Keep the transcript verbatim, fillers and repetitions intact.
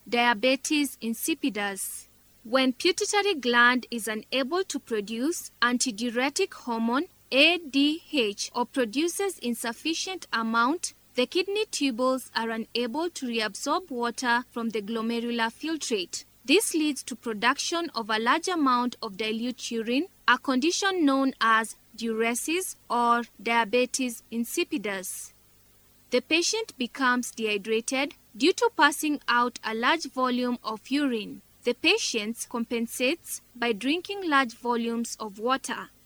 diabetes insipidus. When pituitary gland is unable to produce antidiuretic hormone A D H or produces insufficient amount, the kidney tubules are unable to reabsorb water from the glomerular filtrate. This leads to production of a large amount of dilute urine, a condition known as diuresis or diabetes insipidus. The patient becomes dehydrated due to passing out a large volume of urine. The patient compensates by drinking large volumes of water.